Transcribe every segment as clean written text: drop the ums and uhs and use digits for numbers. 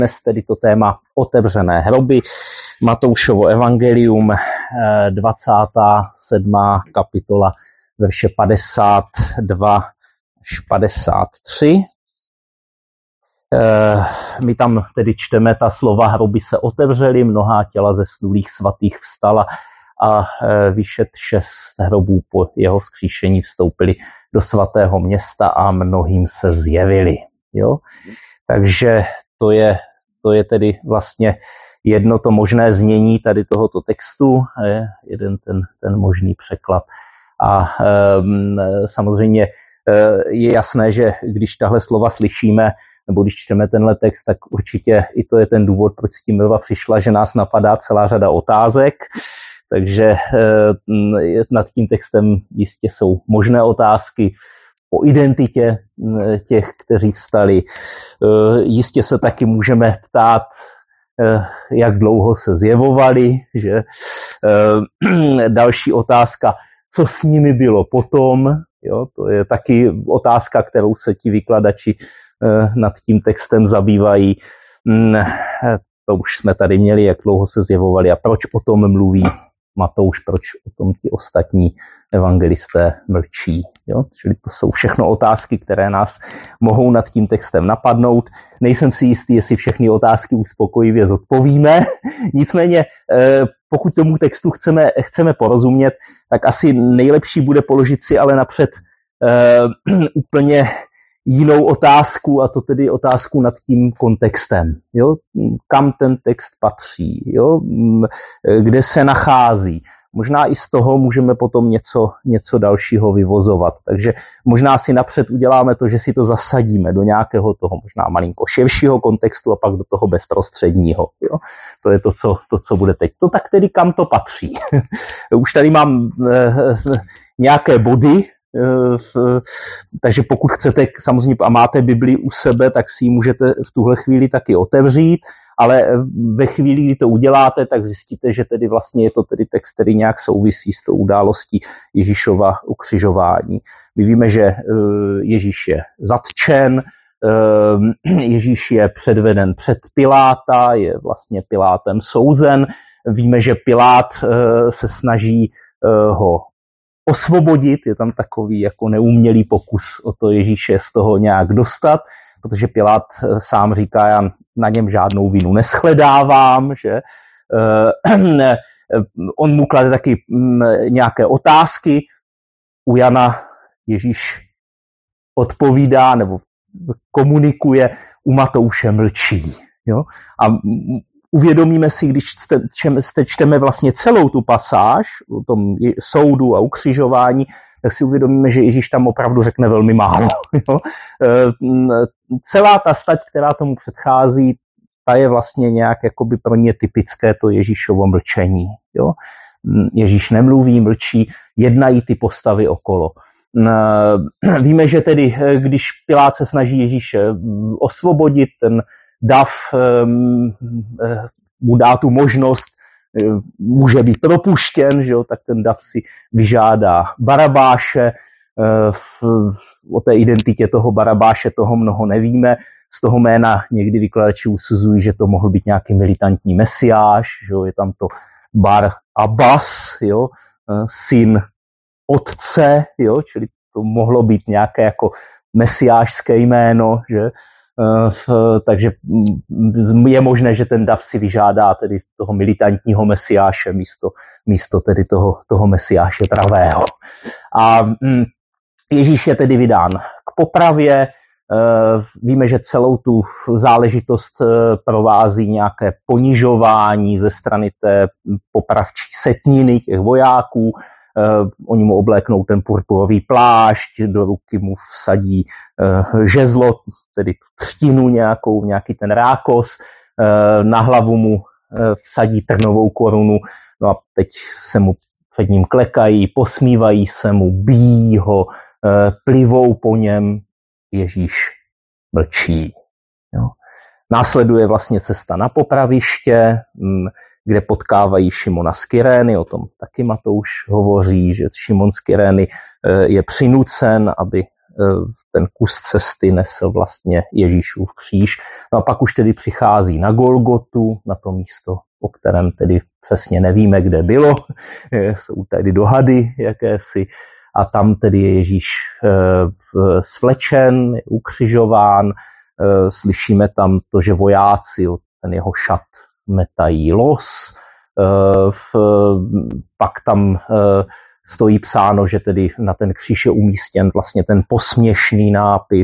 Dnes tedy to téma otevřené hroby, Matoušovo evangelium, 27. kapitola, verše 52 až 53. My tam tedy čteme ta slova: hroby se otevřely, mnohá těla zesnulých svatých vstala a vyšet 6 hrobů po jeho vzkříšení vstoupili do svatého města a mnohým se zjevili. Jo? Takže to je tedy vlastně jedno to možné znění tady tohoto textu, je jeden ten možný překlad. A samozřejmě je jasné, že když tahle slova slyšíme, nebo když čteme tenhle text, tak určitě i to je ten důvod, proč s tím Milva přišla, že nás napadá celá řada otázek. Takže nad tím textem jistě jsou možné otázky o identitě těch, kteří vstali. Jistě se taky můžeme ptát, jak dlouho se zjevovali, že? Další otázka, co s nimi bylo potom, jo? To je taky otázka, kterou se ti vykladači nad tím textem zabývají. To už jsme tady měli, jak dlouho se zjevovali a proč o tom mluví Matouš, proč o tom ti ostatní evangelisté mlčí. Jo? Čili to jsou všechno otázky, které nás mohou nad tím textem napadnout. Nejsem si jistý, jestli všechny otázky uspokojivě zodpovíme. Nicméně, pokud tomu textu chceme porozumět, tak asi nejlepší bude položit si ale napřed úplně jinou otázku, a to tedy otázku nad tím kontextem. Jo? Kam ten text patří? Jo? Kde se nachází? Možná i z toho můžeme potom něco dalšího vyvozovat. Takže možná si napřed uděláme to, že si to zasadíme do nějakého toho možná malinko širšího kontextu a pak do toho bezprostředního. Jo? To je to, co bude teď. To tak tedy kam to patří? Už tady mám nějaké body, takže pokud chcete samozřejmě a máte Bibli u sebe, tak si ji můžete v tuhle chvíli taky otevřít, ale ve chvíli, kdy to uděláte, tak zjistíte, že tedy vlastně je to tedy text, který nějak souvisí s tou událostí Ježíšova ukřižování. My víme, že Ježíš je zatčen, Ježíš je předveden před Piláta, je vlastně Pilátem souzen. Víme, že Pilát se snaží ho osvobodit, je tam takový jako neumělý pokus o to Ježíše z toho nějak dostat, protože Pilát sám říká, já na něm žádnou vinu neschledávám, že on mu klade taky nějaké otázky, u Jana Ježíš odpovídá nebo komunikuje, u Matouše mlčí. Jo? A uvědomíme si, když čteme vlastně celou tu pasáž o tom soudu a ukřižování, tak si uvědomíme, že Ježíš tam opravdu řekne velmi málo. Jo? Celá ta stať, která tomu předchází, ta je vlastně nějak jakoby pro ně typické to Ježíšovo mlčení. Jo? Ježíš nemluví, mlčí, jednají ty postavy okolo. Víme, že tedy, když Pilát se snaží Ježíše osvobodit, ten dav mu dá tu možnost, může být propuštěn, že jo, tak ten dav si vyžádá Barabáše. O té identitě toho Barabáše toho mnoho nevíme. Z toho jména někdy vykladači usuzují, že to mohl být nějaký militantní mesiáš, že jo, je tam to Bar Abbas, jo, syn otce, jo, čili to mohlo být nějaké jako mesiášské jméno, že? Takže je možné, že ten dav si vyžádá tedy toho militantního mesiáše místo tedy toho mesiáše pravého. A Ježíš je tedy vydán k popravě. Víme, že celou tu záležitost provází nějaké ponižování ze strany té popravčí setniny těch vojáků. Oni mu obléknou ten purpurový plášť, do ruky mu vsadí žezlo, tedy třtinu nějaký ten rákos, na hlavu mu vsadí trnovou korunu, no a teď se mu před ním klekají, posmívají se mu, bijí ho, plivou po něm, Ježíš mlčí. Jo. Následuje vlastně cesta na popraviště, kde potkávají Šimona z Kyrény, o tom taky Matouš hovoří, že Šimon z Kyrény je přinucen, aby ten kus cesty nesl vlastně Ježíšův kříž. No a pak už tedy přichází na Golgotu, na to místo, o kterém tedy přesně nevíme, kde bylo. Jsou tady dohady jakési. A tam tedy je Ježíš svlečen, je ukřižován. Slyšíme tam to, že vojáci ten jeho šat metají los. Pak tam stojí psáno, že tedy na ten kříž je umístěn vlastně ten posměšný nápis.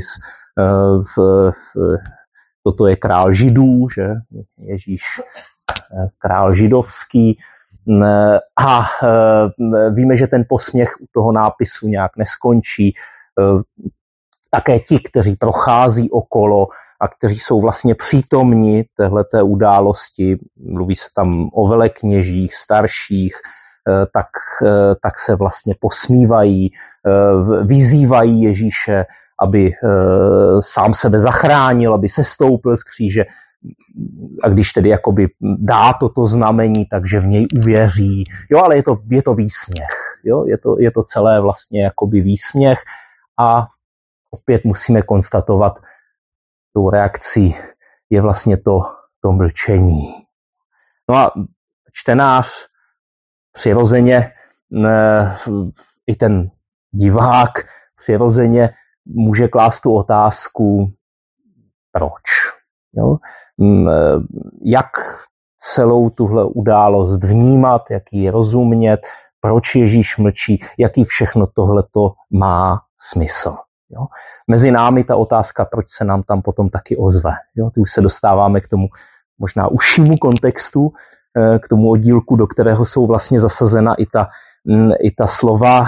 Toto je král Židů, že Ježíš král židovský. A víme, že ten posměch u toho nápisu nějak neskončí. Také ti, kteří prochází okolo a kteří jsou vlastně přítomni téhleté události, mluví se tam o velekněžích, starších, tak se vlastně posmívají, vyzývají Ježíše, aby sám sebe zachránil, aby se stoupil z kříže. A když tedy jakoby dá toto znamení, takže v něj uvěří. Jo, ale je to výsměch. Jo? Je to celé vlastně jakoby výsměch a opět musíme konstatovat, tou reakcí je vlastně to mlčení. No a čtenář přirozeně, i ten divák přirozeně může klást tu otázku, proč? Jo? Jak celou tuhle událost vnímat, jak ji rozumět, proč Ježíš mlčí, jaký všechno tohleto má smysl. Jo? Mezi námi ta otázka, proč se nám tam potom taky ozve. Jo? Ty už se dostáváme k tomu možná užšímu kontextu, k tomu oddílku, do kterého jsou vlastně zasazena i ta slova,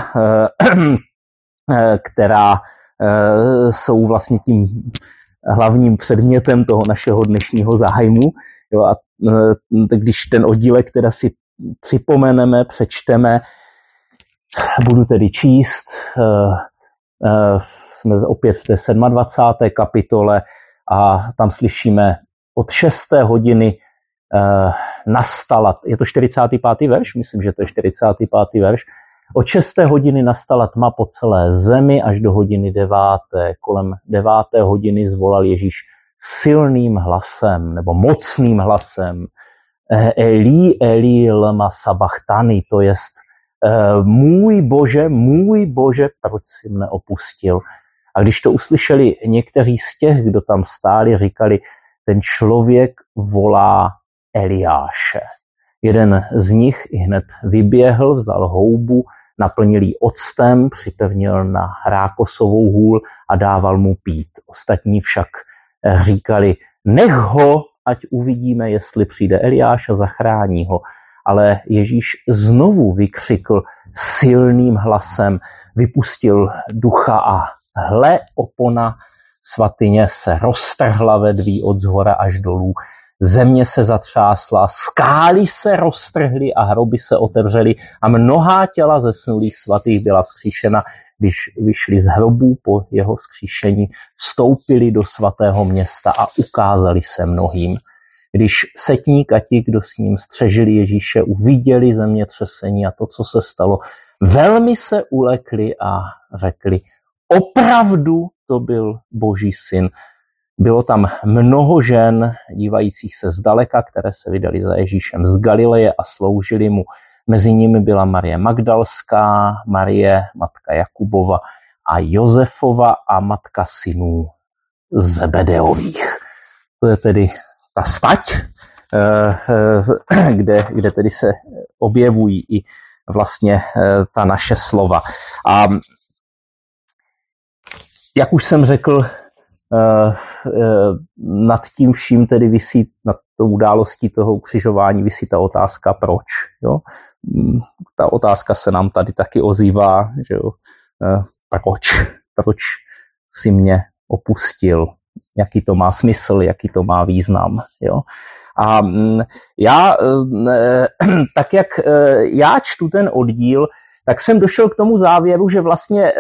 která jsou vlastně tím hlavním předmětem toho našeho dnešního zájmu. Jo? A když ten oddílek teda si připomeneme, přečteme, budu tedy číst, jsme opět v té 27. kapitole a tam slyšíme od 6. hodiny nastala, je to 45. verš? Myslím, že to je 45. verš. Od 6. hodiny nastala tma po celé zemi až do hodiny 9. Kolem 9. hodiny zvolal Ježíš silným hlasem nebo mocným hlasem Eli, Eli, lama sabachthani, to jest můj Bože, proč jsi mne opustil? A když to uslyšeli někteří z těch, kdo tam stáli, říkali, ten člověk volá Eliáše. Jeden z nich hned vyběhl, vzal houbu, naplnil ji octem, připevnil na rákosovou hůl a dával mu pít. Ostatní však říkali, nech ho, ať uvidíme, jestli přijde Eliáš a zachrání ho. Ale Ježíš znovu vykřikl silným hlasem, vypustil ducha a hle, opona svatyně se roztrhla vedví od zhora až dolů. Země se zatřásla, skály se roztrhly a hroby se otevřely a mnohá těla zesnulých svatých byla vzkříšena. Když vyšli z hrobů po jeho vzkříšení, vstoupili do svatého města a ukázali se mnohým. Když setník a ti, kdo s ním střežili Ježíše, uviděli zemětřesení a to, co se stalo, velmi se ulekli a řekli, opravdu to byl Boží syn. Bylo tam mnoho žen, dívajících se zdaleka, které se vydali za Ježíšem z Galileje a sloužili mu. Mezi nimi byla Marie Magdalská, Marie, matka Jakubova a Josefova a matka synů Zebedeových. To je tedy ta stať, kde tedy se objevují i vlastně ta naše slova. A jak už jsem řekl, nad tím vším tedy visí, nad tou událostí toho ukřižování visí ta otázka proč. Jo? Ta otázka se nám tady taky ozývá, že jo? Proč si mě opustil, jaký to má smysl, jaký to má význam. Jo? A já, tak jak já čtu ten oddíl, tak jsem došel k tomu závěru, že vlastně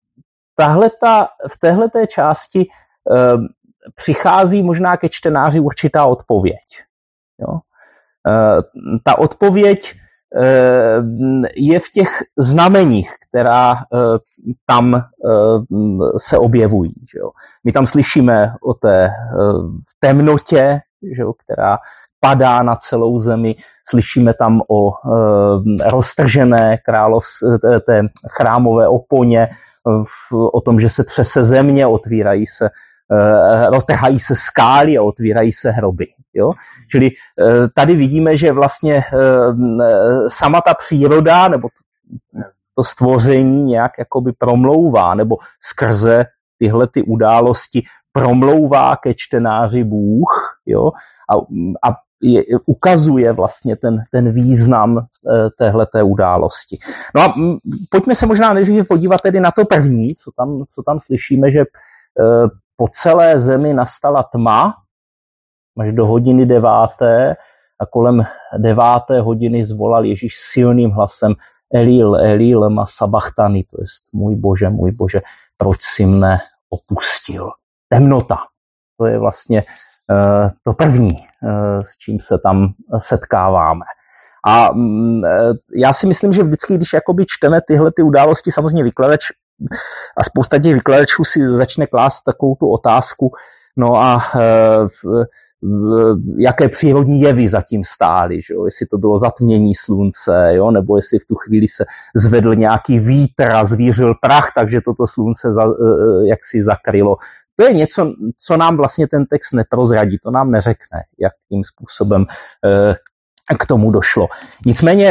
v téhleté části přichází možná ke čtenáři určitá odpověď. Jo? Ta odpověď je v těch znameních, která tam se objevují. Že jo. My tam slyšíme o té temnotě, že jo, která padá na celou zemi, slyšíme tam o roztržené té chrámové oponě, o tom, že se třese země, roztrhají se skály a otvírají se hroby. Jo? Čili tady vidíme, že vlastně sama ta příroda nebo to stvoření nějak jakoby promlouvá, nebo skrze tyhle ty události promlouvá ke čtenáři Bůh, jo? A ukazuje vlastně ten význam téhleté události. No a pojďme se možná nejdříve podívat tedy na to první, co tam slyšíme, že po celé zemi nastala tma až do hodiny 9. a kolem 9. hodiny zvolal Ježíš silným hlasem Elil, Elil, lema sabachthani, to jest můj Bože, proč jsi mne opustil. Temnota, to je vlastně to první, s čím se tam setkáváme. A já si myslím, že vždycky, když jakoby čteme tyhle ty události, samozřejmě vykladač a spousta těch vykladačů si začne klást takovou tu otázku, no a jaké přírodní jevy zatím stály, že jo? Jestli to bylo zatmění slunce, jo? Nebo jestli v tu chvíli se zvedl nějaký vítr a zvířil prach, takže toto slunce jaksi zakrylo. To je něco, co nám vlastně ten text neprozradí, to nám neřekne, jakým způsobem k tomu došlo. Nicméně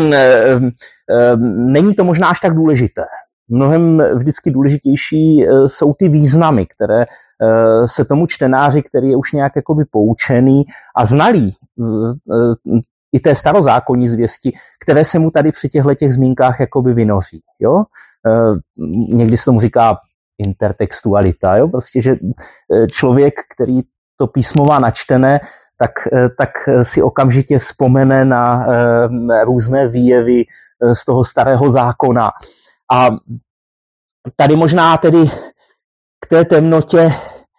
není to možná až tak důležité. Mnohem vždycky důležitější jsou ty významy, které se tomu čtenáři, který je už nějak jakoby poučený a znalý i té starozákonní zvěsti, které se mu tady při těchto zmínkách jakoby vynoří. Jo? Někdy se tomu říká intertextualita, jo? Prostě, že člověk, který to písmo má načtené, tak si okamžitě vzpomene na různé výjevy z toho starého zákona. A tady možná tedy k té temnotě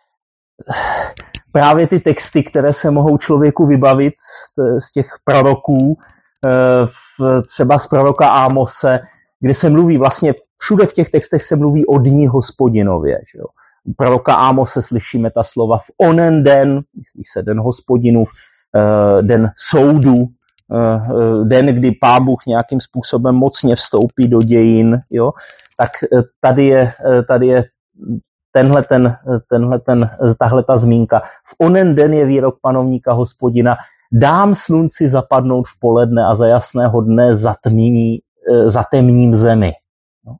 právě ty texty, které se mohou člověku vybavit z těch proroků, třeba z proroka Ámose, kde se mluví vlastně, všude v těch textech se mluví o dní Hospodinově. Že jo. U proroka Ámose slyšíme ta slova v onen den, myslí se den Hospodinův, den soudu, den, kdy Pán Bůh nějakým způsobem mocně vstoupí do dějin, jo, tak tady je tahle ta zmínka. V onen den je výrok panovníka Hospodina, dám slunci zapadnout v poledne a za jasného dne zatemním zemi. No.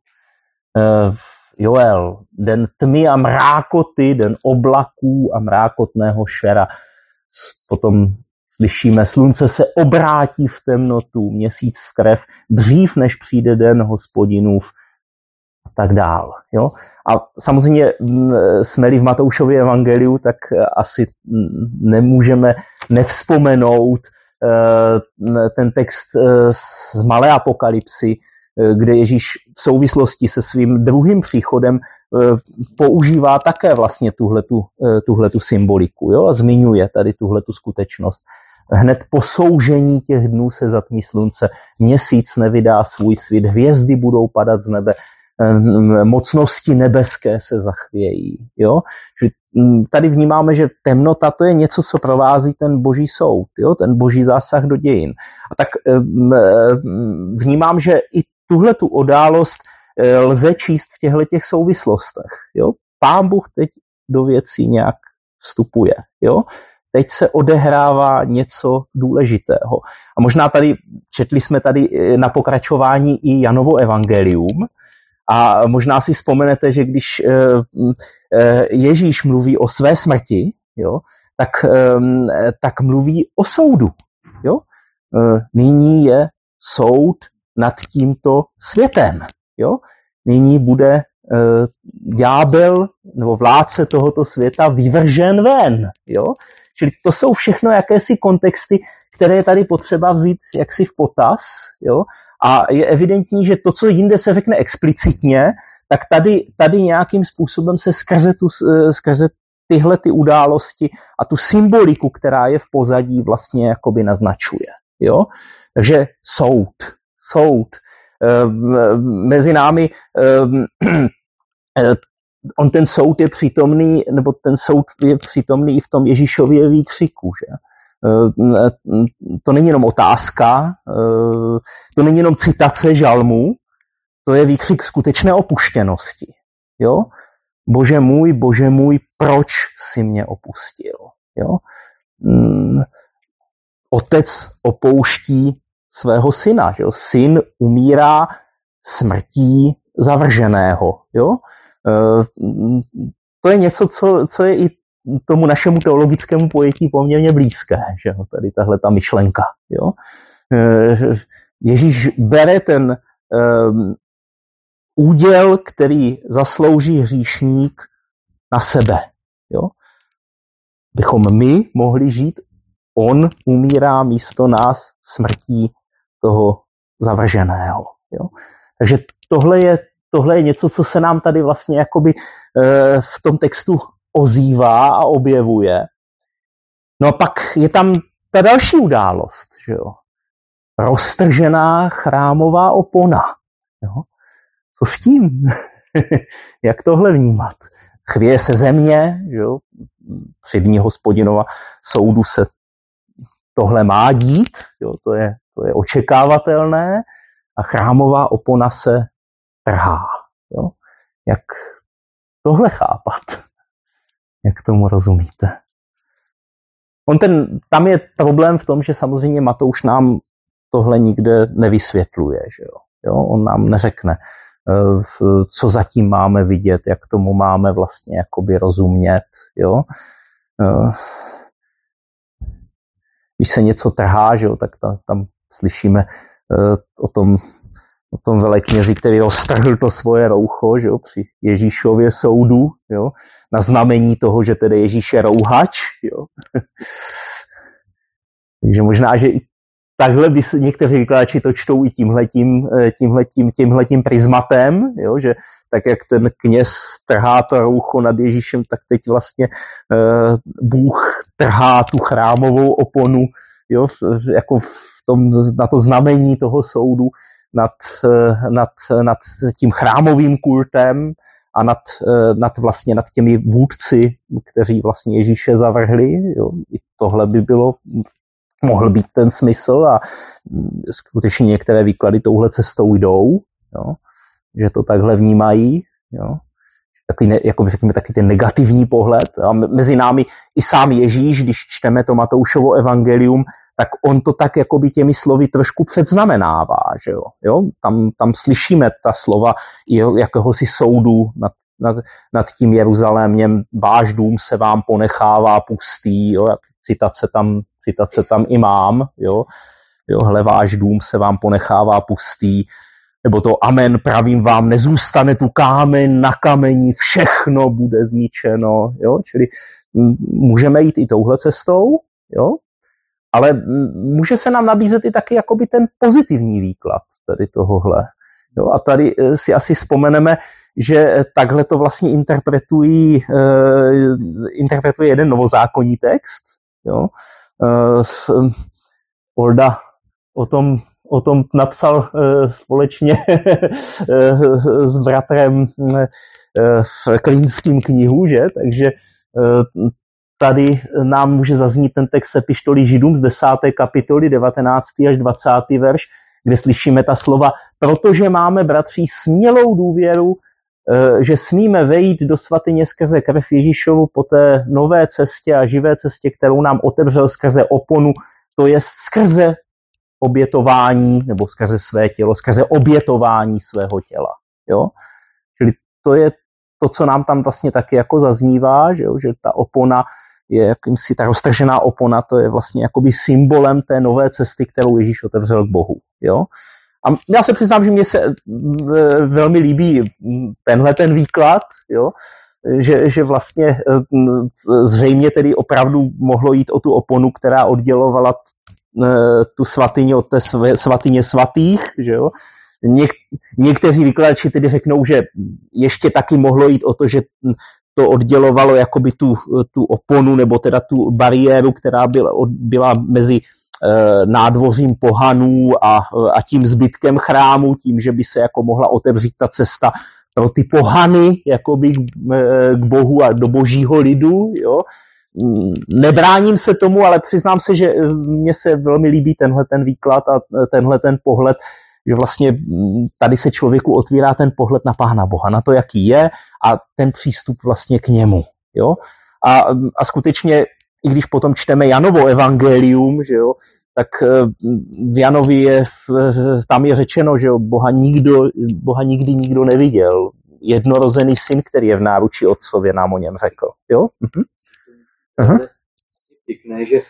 Joel, den tmy a mrákoty, den oblaků a mrákotného šera. Potom slyšíme, slunce se obrátí v temnotu, měsíc v krev, dřív než přijde den Hospodinův a tak dál. Jo? A samozřejmě jsme-li v Matoušově evangeliu, tak asi nemůžeme nevzpomenout ten text z Malé apokalypsy, kde Ježíš v souvislosti se svým druhým příchodem používá také vlastně tuhletu symboliku, jo? A zmiňuje tady tuhletu skutečnost. Hned po soužení těch dnů se zatmí slunce, měsíc nevydá svůj svit, hvězdy budou padat z nebe, mocnosti nebeské se zachvějí. Jo? Že tady vnímáme, že temnota to je něco, co provází ten boží soud, jo? Ten boží zásah do dějin. A tak vnímám, že i tuhletu událost lze číst v těchto souvislostech. Jo? Pán Bůh teď do věcí nějak vstupuje. Jo? Teď se odehrává něco důležitého. A možná četli jsme tady na pokračování i Janovo evangelium a možná si vzpomenete, že když Ježíš mluví o své smrti, jo, tak mluví o soudu. Jo? Nyní je soud nad tímto světem. Jo? Nyní bude ďábel nebo vládce tohoto světa vyvržen ven. Jo? Čili to jsou všechno jakési kontexty, které je tady potřeba vzít jaksi v potaz. Jo? A je evidentní, že to, co jinde se řekne explicitně, tak tady nějakým způsobem se skrze tyhle ty události a tu symboliku, která je v pozadí, vlastně jakoby naznačuje. Jo? Takže soud. Mezi námi on ten soud je přítomný, nebo ten soud je přítomný i v tom Ježíšově výkřiku, že? To není jenom otázka, to není jenom citace žalmu, to je výkřik skutečné opuštěnosti. Jo? Bože můj, proč jsi mě opustil? Jo? Otec opouští svého syna. Že jo? Syn umírá smrtí zavrženého. Jo? To je něco, co je i tomu našemu teologickému pojetí poměrně blízké. Že jo? Tady tahle ta myšlenka. Jo? Ježíš bere ten úděl, který zaslouží hříšník, na sebe. Jo? Bychom my mohli žít, on umírá místo nás smrtí toho zavrženého. Jo? Takže tohle je něco, co se nám tady vlastně jakoby v tom textu ozývá a objevuje. No a pak je tam ta další událost, že jo? Roztržená chrámová opona. Jo? Co s tím? Jak tohle vnímat? Chvěje se země, že jo? Při dní Hospodinova soudu se tohle má dít, jo? To je očekávatelné, a chrámová opona se trhá. Jo? Jak tohle chápat? Jak tomu rozumíte? Tam je problém v tom, že samozřejmě Matouš nám tohle nikde nevysvětluje. Že jo? Jo? On nám neřekne, co zatím máme vidět, jak tomu máme vlastně jakoby rozumět. Jo? Když se něco trhá, že jo, tak tam slyšíme o tom veleknězi, který roztrhl to svoje roucho, že jo, při Ježíšově soudu, jo, na znamení toho, že tedy Ježíš je rouhač. Jo. Takže možná, že i takhle by se někteří vykladači to čtou i tímhletím prismatem, jo, že tak, jak ten kněz trhá to roucho nad Ježíšem, tak teď vlastně Bůh trhá tu chrámovou oponu, jo, jako na to znamení toho soudu nad tím chrámovým kultem a nad těmi vůdci, kteří vlastně Ježíše zavrhli. Jo. I tohle by mohl být ten smysl, a skutečně některé výklady touhle cestou jdou, jo, že to takhle vnímají. Jo. Taky ten negativní pohled. A mezi námi i sám Ježíš, když čteme to Matoušovo evangelium, tak on to tak jakoby těmi slovy trošku předznamenává. Že jo? Jo? Tam slyšíme ta slova jakéhosi soudu nad tím Jeruzalémem. Váš dům se vám ponechává pustý. Jo? Citace tam i mám. Jo? Jo, hle, váš dům se vám ponechává pustý. Nebo to amen, pravím vám, nezůstane tu kámen na kameni, všechno bude zničeno. Jo? Čili můžeme jít i touhle cestou, jo? Ale může se nám nabízet i taky jakoby ten pozitivní výklad tady tohohle. Jo? A tady si asi vzpomeneme, že takhle to vlastně interpretuje jeden novozákonní text. Jo? Olda o tom napsal společně s bratrem v Klínským knihu, že? Takže tady nám může zaznít ten text epištoly Židům z 10. kapitoly 19. až 20. verš, kde slyšíme ta slova: protože máme, bratři, smělou důvěru, že smíme vejít do svatyně skrze krev Ježíšovu po té nové cestě a živé cestě, kterou nám otevřel skrze oponu, to je skrze obětování, nebo skrze své tělo, skrze obětování svého těla. Jo? Čili to je to, co nám tam vlastně taky jako zaznívá, že ta opona je jakýmsi, ta roztržená opona, to je vlastně jakoby symbolem té nové cesty, kterou Ježíš otevřel k Bohu. Jo? A já se přiznám, že mně se velmi líbí tenhle ten výklad, jo? Že vlastně zřejmě tedy opravdu mohlo jít o tu oponu, která oddělovala tu svatyni od té svatyně svatých, že jo. Někteří vykladači tedy řeknou, že ještě taky mohlo jít o to, že to oddělovalo jakoby tu oponu, nebo teda tu bariéru, která byla mezi nádvořím pohanů a tím zbytkem chrámu, tím, že by se jako mohla otevřít ta cesta pro ty pohany jakoby k Bohu a do božího lidu. Jo. Nebráním se tomu, ale přiznám se, že mně se velmi líbí tenhle ten výklad a tenhle ten pohled, že vlastně tady se člověku otvírá ten pohled na Pána Boha, na to, jaký je a ten přístup vlastně k němu. Jo? A skutečně, i když potom čteme Janovo evangelium, že jo, tak v Janovi tam je řečeno, že jo, Boha nikdy nikdo neviděl. Jednorozený syn, který je v náruči otcově, nám o něm řekl. Jo? Uh-huh. Pěkné, že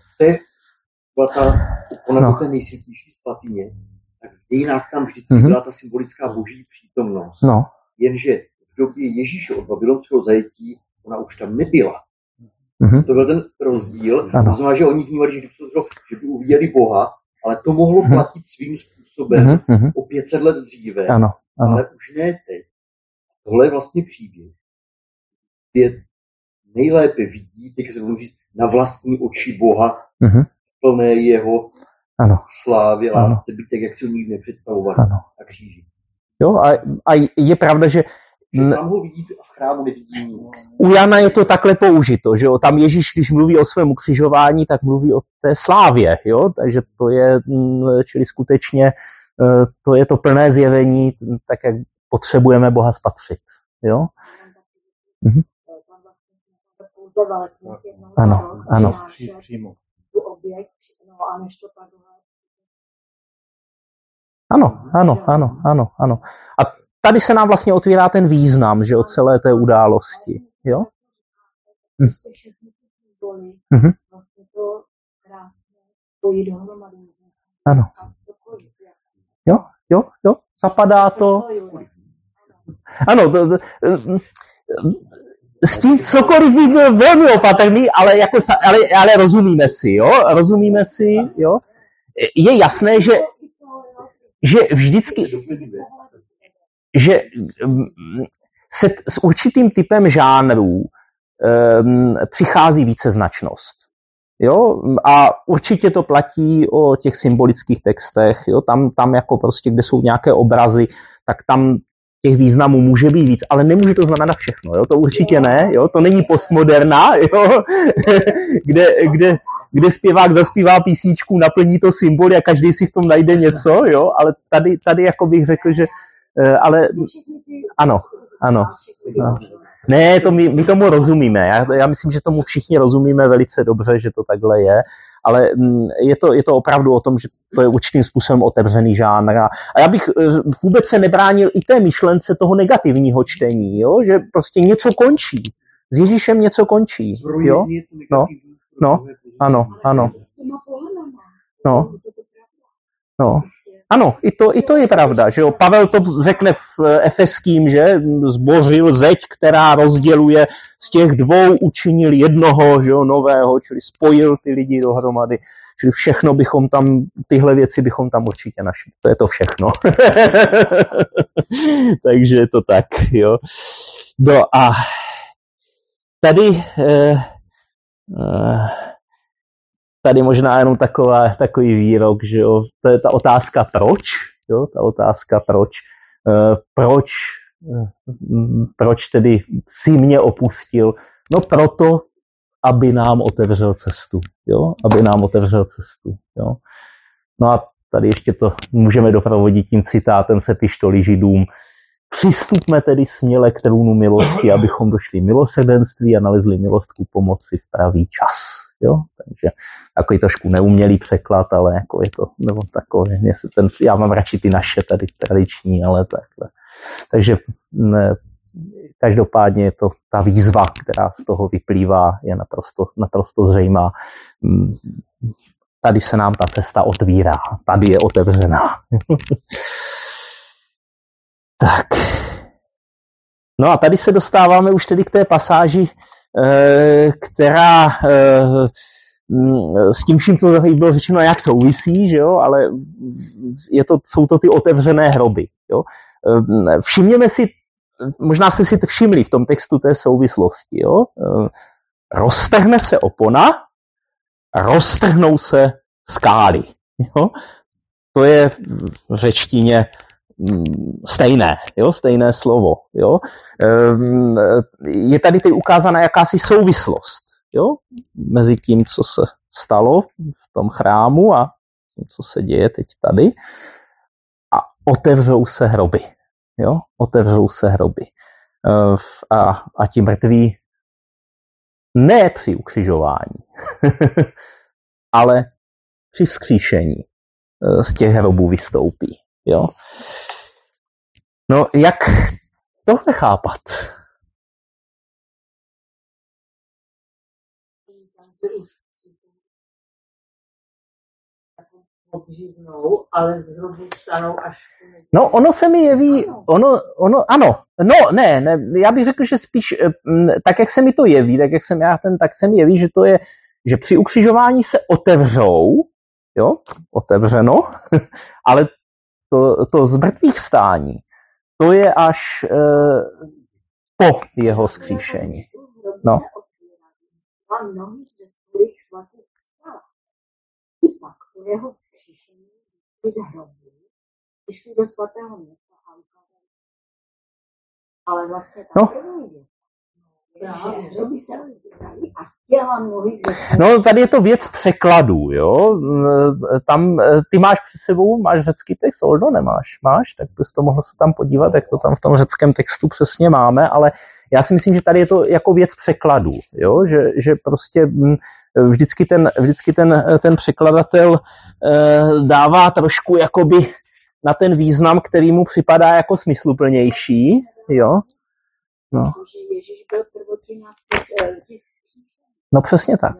ona té nejsvětější svatyně, tak v dějinách tam vždycky byla ta symbolická boží přítomnost. No. Jenže v době Ježíše od babylonského zajetí ona už tam nebyla. To byl ten rozdíl. To znamená, že oni vnímali, že by uviděli Boha, ale to mohlo platit svým způsobem o 500 let dříve, ale už ne teď. Tohle je vlastně příběh, kde nejlépe vidí, teď se budu říct, na vlastní oči Boha v plné jeho slávě, lásce, být tak, jak si ho nikdy nepředstavovali na kříži. Jo, a je pravda, že tam ho vidí a v chrámu nevidí nic. U Jana je to takhle použito, že jo? Tam Ježíš, když mluví o svém ukřižování, tak mluví o té slávě, jo? Takže to je, čili skutečně to je to plné zjevení, tak jak potřebujeme Boha spatřit, jo? Ano. Ano. A tady se nám vlastně otvírá ten význam, že o celé té události, jo? Ano. Jo, zapadá to. Ano, s tím cokoliv bych byl velmi opatrný, ale rozumíme si, jo? Rozumíme si, jo? Je jasné, že vždycky, že se s určitým typem žánrů přichází víceznačnost. Jo? A určitě to platí o těch symbolických textech. Jo? Tam jako prostě, kde jsou nějaké obrazy, tak tam těch významů může být víc, ale nemůže to znamenat všechno. Jo? To určitě ne. Jo? To není postmoderna, jo? kde zpěvák zaspívá písničku, naplní to symboly a každý si v tom najde něco. Jo? Ale tady jako bych řekl, že ale ano. Ne, my tomu rozumíme. Já myslím, že tomu všichni rozumíme velice dobře, že to takhle je, ale je to opravdu o tom, že to je určitým způsobem otevřený žánr. A já bych vůbec se nebránil i té myšlence toho negativního čtení, jo? Že prostě něco končí. S Ježíšem něco končí. Jo? Ano. Ano, i to je pravda, že jo. Pavel to řekne v Efeským, že zbořil zeď, která rozděluje, z těch dvou učinil jednoho, že jo, nového, čili spojil ty lidi dohromady. Čili všechno bychom tam, tyhle věci bychom tam určitě našli. To je to všechno. Takže je to tak, jo. No a tady možná jenom takový výrok, že jo, to je ta otázka proč, jo, proč tedy si mě opustil, no proto, aby nám otevřel cestu, jo. No a tady ještě to můžeme doprovodit tím citátem z epištoly Židům. Přistupme tedy směle k trůnu milosti, abychom došli milosrdenství a nalezli milost ku pomoci v pravý čas. Jo? Takže takový trošku neumělý překlad, ale jako je to, nebo takový, já mám radši ty naše tady tradiční, ale takhle. Takže každopádně je to ta výzva, která z toho vyplývá, je naprosto zřejmá. Tady se nám ta cesta otvírá, tady je otevřená. Tak. No a tady se dostáváme už tedy k té pasáži, která s tím vším, co bylo řečeno, jak souvisí, že jo, ale jsou to ty otevřené hroby. Jo. Všimněme si, možná jste si to všimli v tom textu té souvislosti, jo. Roztrhne se opona, roztrhnou se skály. Jo? To je v řečtině stejné, jo? Stejné slovo. Jo? Je tady ukázána jakási souvislost, jo? Mezi tím, co se stalo v tom chrámu a tím, co se děje teď tady. A otevřou se hroby. Jo? Otevřou se hroby. A ti mrtví ne při ukřižování, ale při vzkříšení z těch hrobů vystoupí. Jo? No, jak tohle chápat? Ale z hrobu stanou až... No, ono se mi jeví, ano, ne, já bych řekl, že spíš, tak jak se mi to jeví, tak se mi jeví, že to je, že při ukřižování se otevřou, jo, otevřeno, ale to z mrtvých vstání, to je až po jeho vzkříšení. No. Po jeho vzkříšení z hrobu přišli do svatého města a ukázali. Ale vlastně tam první věc. Hroby se otvírají a těla mnohých ze... No, tady je to věc překladů, jo. Tam, ty máš před sebou, máš řecký text, Oldo, nemáš? Máš? Tak bys to mohl se tam podívat, jak to tam v tom řeckém textu přesně máme, ale já si myslím, že tady je to jako věc překladů, jo, že prostě vždycky ten překladatel dává trošku jakoby na ten význam, který mu připadá jako smysluplnější, jo. No. No přesně tak.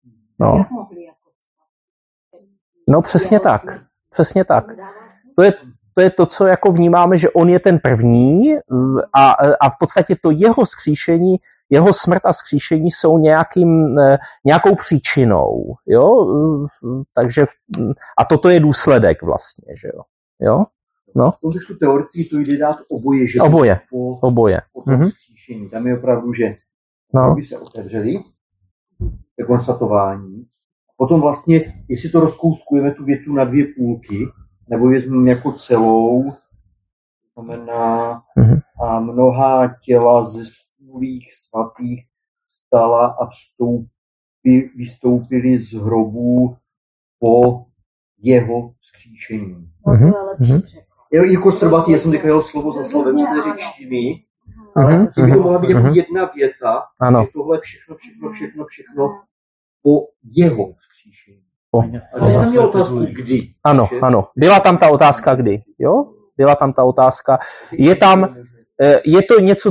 No přesně tak. Přesně tak. To je to, co jako vnímáme, že on je ten první a v podstatě to jeho vzkříšení, jeho smrt a vzkříšení jsou nějakou příčinou. Jo? Takže, a toto je důsledek vlastně, že jo. Jo? No. V kontextu teorií to jde dát oboje, že oboje. Po tom vzkříšení. Tam je opravdu, že by se otevřeli, je konstatování. Potom vlastně, jestli to rozkouskujeme tu větu na dvě půlky, nebo vezmeme jako celou, znamená a mnohá těla ze stůlých svatých vstala a vystoupili z hrobů po jeho vzkříšení. Jako strbatý, já jsem říkal jeho slovo za slovem z té řečtiny, ale to mohla být jako jedna věta, že tohle všechno po jeho vzkříšení. A jsi tam měl otázku, kdy? Ano. Byla tam ta otázka, kdy. Jo? Byla tam ta otázka. Je to něco,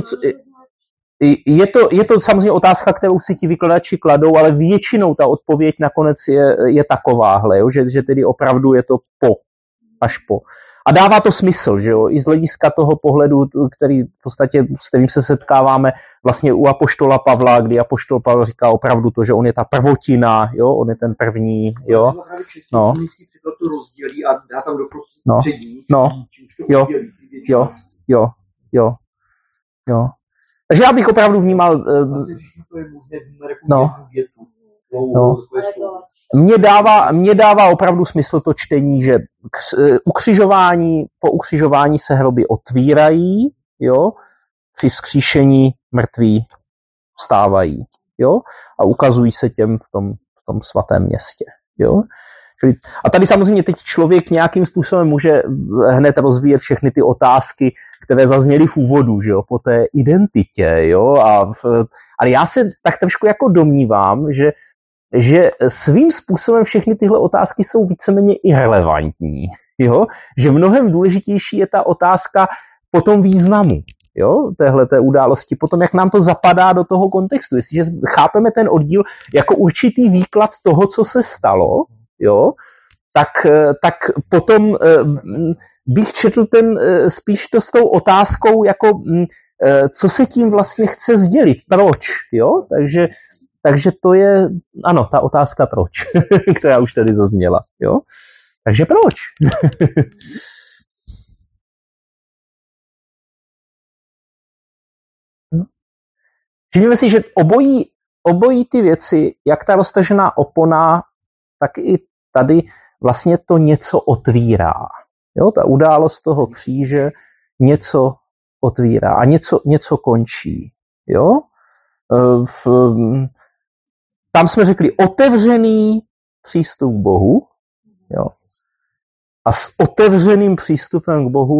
je to samozřejmě otázka, kterou si ti vykladači kladou, ale většinou ta odpověď nakonec je takováhle, jo? Že tedy opravdu je to až po. A dává to smysl, že jo, i z hlediska toho pohledu, který v podstatě, s kterým se setkáváme vlastně u apoštola Pavla, kdy apoštol Pavel říká opravdu to, že on je ta prvotina, jo, on je ten první, jo. No. To rozdělí a dá tam doprostřed střední. Jo. Takže já bych opravdu vnímal... Mně dává opravdu smysl to čtení, že po ukřižování se hroby otvírají, jo, při vzkříšení mrtví vstávají, jo, a ukazují se těm v tom svatém městě, jo. A tady samozřejmě teď člověk nějakým způsobem může hned rozvíjet všechny ty otázky, které zazněly v úvodu, že jo, po té identitě, jo, ale já se tak trošku jako domnívám, že svým způsobem všechny tyhle otázky jsou víceméně irelevantní, jo? Že mnohem důležitější je ta otázka po tom významu, jo? Téhleté události, potom jak nám to zapadá do toho kontextu. Jestliže chápeme ten oddíl jako určitý výklad toho, co se stalo, jo? Tak potom bych četl spíš to s tou otázkou, jako co se tím vlastně chce sdělit, proč, jo? Takže to je, ano, ta otázka proč, která už tady zazněla, jo? Takže proč? Všimněme si, že obojí ty věci, jak ta roztažená opona, tak i tady vlastně to něco otvírá. Jo, ta událost toho kříže něco otvírá a něco končí. Jo? Tam jsme řekli otevřený přístup k Bohu. Jo? A s otevřeným přístupem k Bohu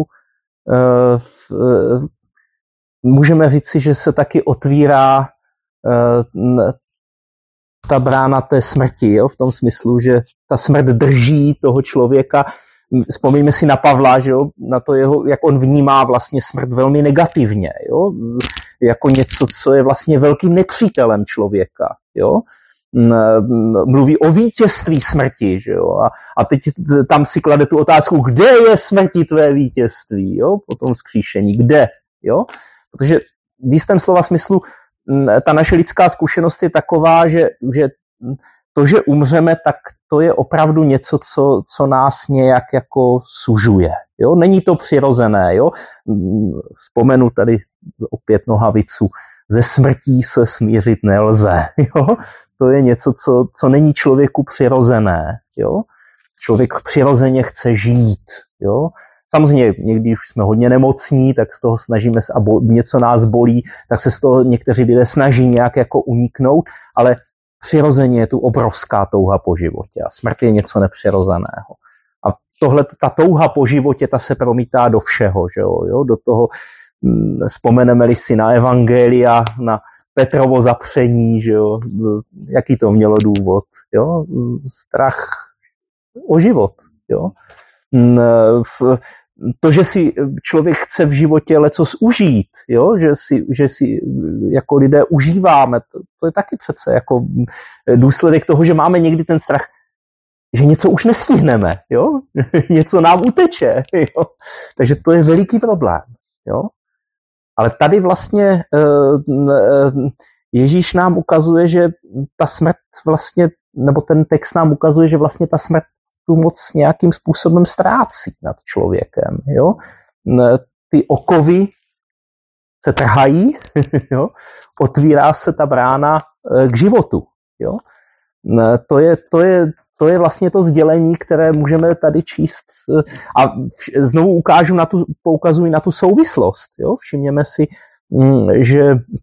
můžeme říci, že se taky otvírá ta brána té smrti, jo? V tom smyslu, že ta smrt drží toho člověka. Vzpomeňme si na Pavla, že jo? Na to jeho, jak on vnímá vlastně smrt velmi negativně, jo? Jako něco, co je vlastně velkým nepřítelem člověka. Jo? Mluví o vítězství smrti, že jo? A teď tam si klade tu otázku, kde je smrti tvé vítězství, jo? Po tom vzkříšení, kde, jo? Protože v jistém slova smyslu ta naše lidská zkušenost je taková, že to, že umřeme, tak to je opravdu něco, co nás nějak jako sužuje. Jo? Není to přirozené. Jo? Vzpomenu tady opět Nohavicu. Ze smrtí se smířit nelze. Jo? To je něco, co není člověku přirozené. Jo? Člověk přirozeně chce žít. Jo? Samozřejmě někdy už jsme hodně nemocní, tak z toho snažíme se, a něco nás bolí, tak se z toho někteří lidé snaží nějak jako uniknout, ale přirozeně je tu obrovská touha po životě a smrt je něco nepřirozeného. A tohle, ta touha po životě, ta se promítá do všeho, že jo? Do toho vzpomeneme-li si na evangelia, na Petrovo zapření, že jo? Jaký to mělo důvod, jo? Strach o život, jo? To, že si člověk chce v životě lecos užít, jo? Že si jako lidé užíváme, to je taky přece jako důsledek toho, že máme někdy ten strach, že něco už nestihneme, jo? Něco nám uteče, jo? Takže to je veliký problém, jo? Ale tady vlastně Ježíš nám ukazuje, že ta smrt vlastně, nebo ten text nám ukazuje, že vlastně ta smrt tu moc nějakým způsobem ztrácí nad člověkem. Jo? Ty okovy se trhají, jo? Otvírá se ta brána k životu. Jo? To je vlastně to sdělení, které můžeme tady číst. A znovu poukazuji na tu souvislost. Jo? Všimněme si, že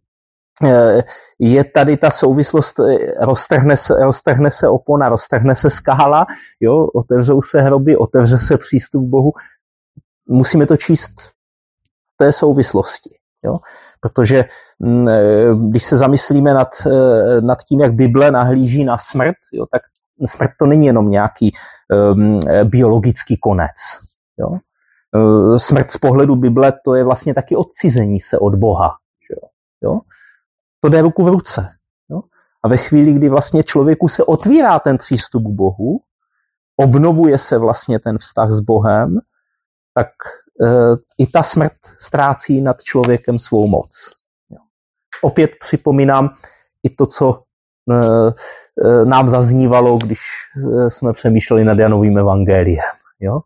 je tady ta souvislost, roztrhne se opona, roztrhne se skála, jo, otevřou se hroby, otevře se přístup k Bohu. Musíme to číst v té souvislosti, jo, protože když se zamyslíme nad tím, jak Bible nahlíží na smrt, jo, tak smrt to není jenom nějaký biologický konec, jo. Smrt z pohledu Bible to je vlastně taky odcizení se od Boha, jo. To jde ruku v ruce. Jo? A ve chvíli, kdy vlastně člověku se otvírá ten přístup k Bohu, obnovuje se vlastně ten vztah s Bohem, tak i ta smrt ztrácí nad člověkem svou moc. Jo? Opět připomínám i to, co nám zaznívalo, když jsme přemýšleli nad Janovým evangeliem. Jo?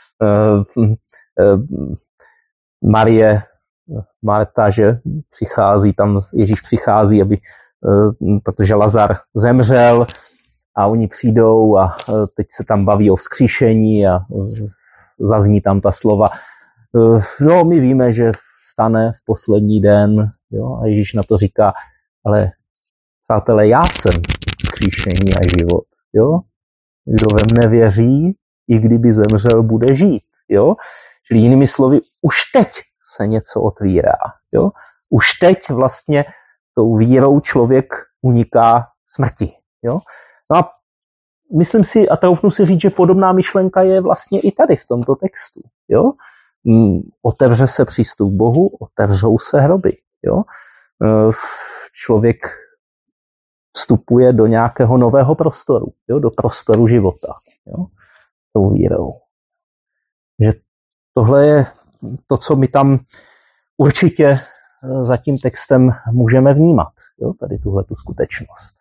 Marie, Marta, že přichází, tam Ježíš přichází, protože Lazar zemřel a oni přijdou a teď se tam baví o vzkříšení a zazní tam ta slova. No, my víme, že vstane v poslední den, jo, a Ježíš na to říká, ale přátelé, já jsem vzkříšení a život, jo. Kdo ve mne věří, i kdyby zemřel, bude žít, jo. Čili jinými slovy, už teď se něco otvírá. Jo? Už teď vlastně tou vírou člověk uniká smrti. Jo? No a myslím si, a troufnu si říct, že podobná myšlenka je vlastně i tady v tomto textu. Jo? Otevře se přístup k Bohu, otevřou se hroby. Jo? Člověk vstupuje do nějakého nového prostoru, jo? Do prostoru života. Jo? Tou vírou. Že tohle je to, co my tam určitě za tím textem můžeme vnímat. Jo? Tady tuhletu skutečnost.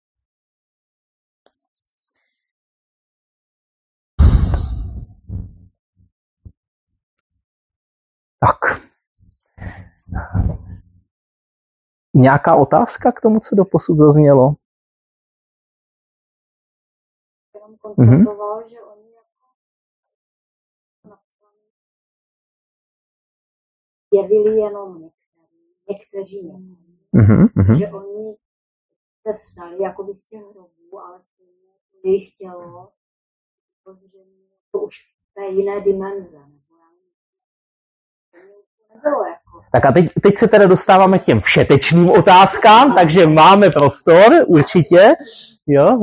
Tak. Nějaká otázka k tomu, co doposud zaznělo? konstatoval, že oni jako jevili jenom někteří že oni se vstali jakoby z těch hrobů, ale jejich tělo to už v té jiné dimenze. Tak a teď se teda dostáváme k těm všetečným otázkám, takže máme prostor, určitě. Jo.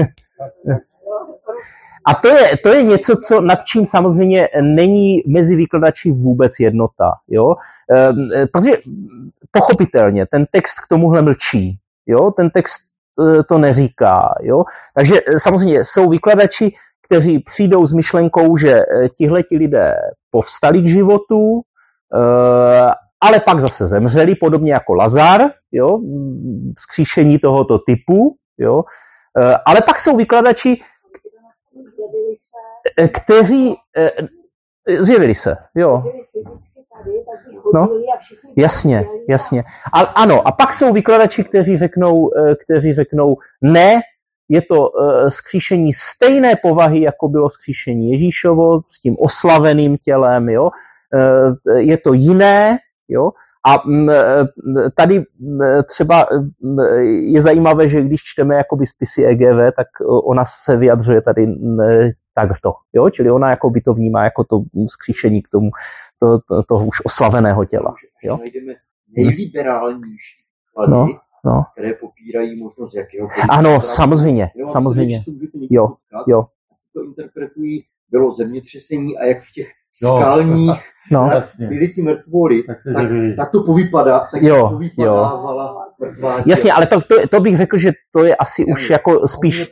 A to je něco, nad čím samozřejmě není mezi vykladači vůbec jednota. Jo? Protože pochopitelně ten text k tomuhle mlčí. Jo? Ten text to neříká. Jo? Takže samozřejmě jsou vykladači, kteří přijdou s myšlenkou, že tihleti lidé povstali k životu, ale pak zase zemřeli, podobně jako Lazar, jo? Vzkříšení tohoto typu. Jo? Ale pak jsou vykladači, kteří zjevili se, jo. No, jasně. Ano, a pak jsou vykladači, kteří řeknou, ne, je to vzkříšení stejné povahy, jako bylo vzkříšení Ježíšovo, s tím oslaveným tělem, jo. Je to jiné, jo. A tady třeba je zajímavé, že když čteme jakoby spisy EGV, tak ona se vyjadřuje tady takto, jo? Čili ona jakoby to vnímá jako to vzkříšení k tomu toho už oslaveného těla. Jo? Najdeme nejliberálnější klady, které popírají možnost jakéhokoliv. Ano, samozřejmě. Jo. To interpretují, bylo zemětřesení a jak v těch skalních byli ti mrtvoly, tak to povypadá. Jasně, ale to bych řekl, že to je asi už jako spíš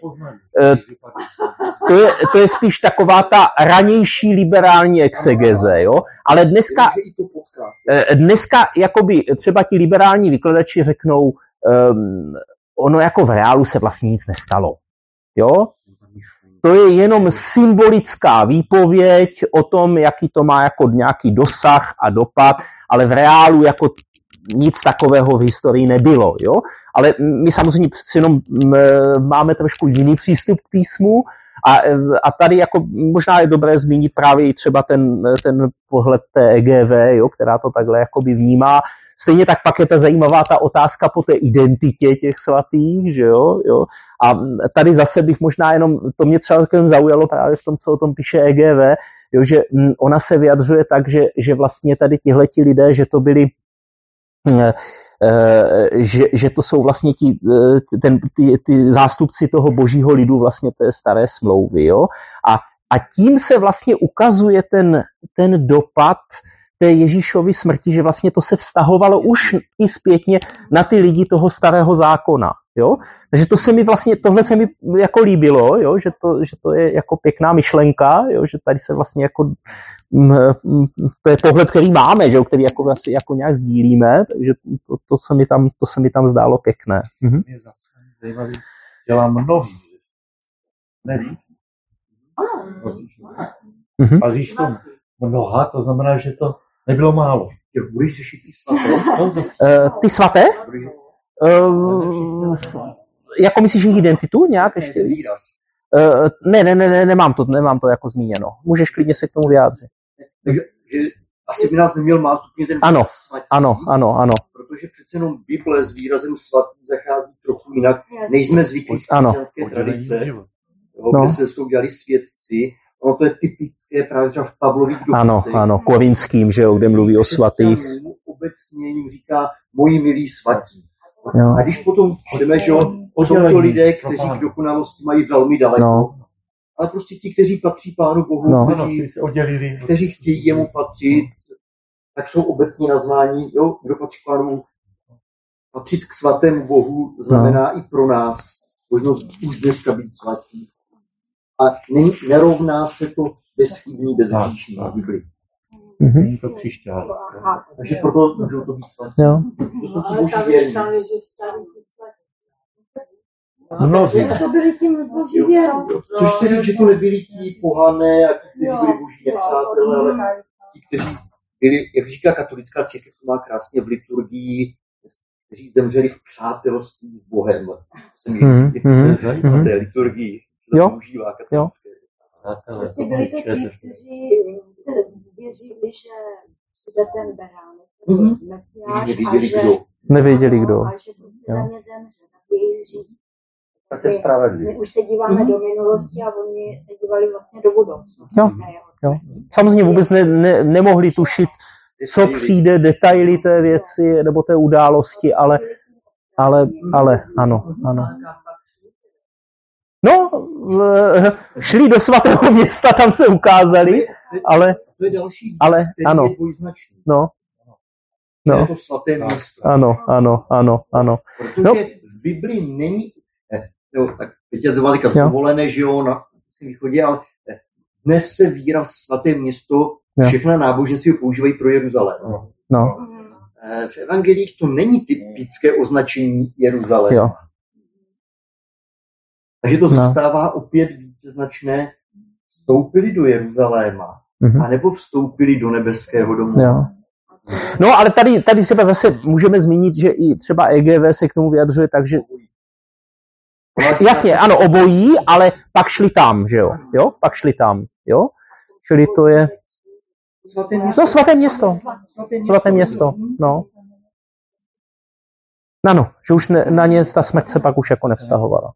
to je spíš taková ta ranější liberální exegeze, jo? Ale dneska jakoby třeba ti liberální vykladači řeknou, ono jako v reálu se vlastně nic nestalo, jo? To je jenom symbolická výpověď o tom, jaký to má jako nějaký dosah a dopad, ale v reálu jako nic takového v historii nebylo. Jo? Ale my samozřejmě přeci jenom máme trošku jiný přístup k písmu a tady jako možná je dobré zmínit právě i třeba ten pohled té EGV, jo, která to takhle jakoby vnímá. Stejně tak pak je ta zajímavá ta otázka po té identitě těch svatých, že jo. A tady zase bych možná jenom, to mě třeba zaujalo právě v tom, co o tom píše EGV, jo, že ona se vyjadřuje tak, že vlastně tady tihleti lidé, že to byli že to jsou vlastně ty zástupci toho božího lidu vlastně té staré smlouvy. Jo? A tím se vlastně ukazuje ten dopad té Ježíšovy smrti, že vlastně to se vztahovalo už i zpětně na ty lidi toho starého zákona. Jo? Takže tohle se mi jako líbilo, jo? Že to je jako pěkná myšlenka, jo? Že tady se vlastně jako to je pohled, který máme, že? Který jako asi jako nějak sdílíme, takže to se mi tam zdálo pěkné. Je zajímavý, dělá mnohý. Neví? A když to mnoha, to znamená, že to nebylo málo. Budeš řešit ty svaté? Ty svaté? Jako myslíš jejich identitu nějak ještě víc? Ne, nemám to jako zmíněno. Můžeš klidně se k tomu vyjádřit. Takže asi by nás neměl mást úplně ten svatý. Ano. Protože přece jenom Bible s výrazem svatý zachází trochu jinak. Nejsme zvyklí z křesťanské tradice, kde se s tou dělali svědci. Ono to je typické právě třeba v Pavlových dopisech. Ano, korinským, že jo, kde mluví o svatých. Obecně jim říká moji milí svatí. Jo. A když potom čteme, že jsou to lidé, kteří k dokonalosti mají velmi daleko, ale prostě ti, kteří patří Pánu Bohu, kteří chtějí jemu patřit, tak jsou obecně nazváni, jo, kdo patří Pánu Bohu. Patřit k svatému Bohu znamená i pro nás možnost už dneska být svatí. A nerovná se to bezchybný, bezhříšný v Biblii. Není to křišťál. Takže proto můžou to být svatí. To jsou ti boží věrní. Mnozí. Což chci říct, že to nebyli ti pohané a ti, kteří byli boží nepřátelé, ale ti, kteří byli, jak říká katolická církev, to má krásně v liturgii, kteří zemřeli v přátelství s Bohem. To se mi líbí na té liturgii. používá katolické. Prostě byli to ti, kteří se věřili, že přijde ten beránek, mesiáš nevěděli kdo. A že prostě za ně zemře. Tak je spravedlivý. My už se díváme do minulosti a oni se dívali vlastně do budoucnosti. Jo. Samozřejmě vůbec nemohli tušit, co přijde, detaily té věci nebo té události, ale ano. No, šli do svatého města, tam se ukázali, ale to je další ale ano. Je dvojznačný. No. Je to svaté město. Ano. Protože v Biblii není, tak teď je to teďka zpovolené, že jo, na východě, ale dnes se výraz svaté město, všechna náboženství používají pro Jeruzalém. No. V evangelích to není typické označení Jeruzalém. Jo. Takže to zůstává opět víceznačné, vstoupili do Jeruzaléma, anebo vstoupili do nebeského domu. Jo. No, ale tady třeba zase můžeme zmínit, že i třeba EGV se k tomu vyjadřuje tak, že jasně, ano, obojí, ale pak šli tam, že jo? Pak šli tam, jo? Čili to je svaté město, no. Ano, že už na ně ta smrt se pak už jako nevztahovala.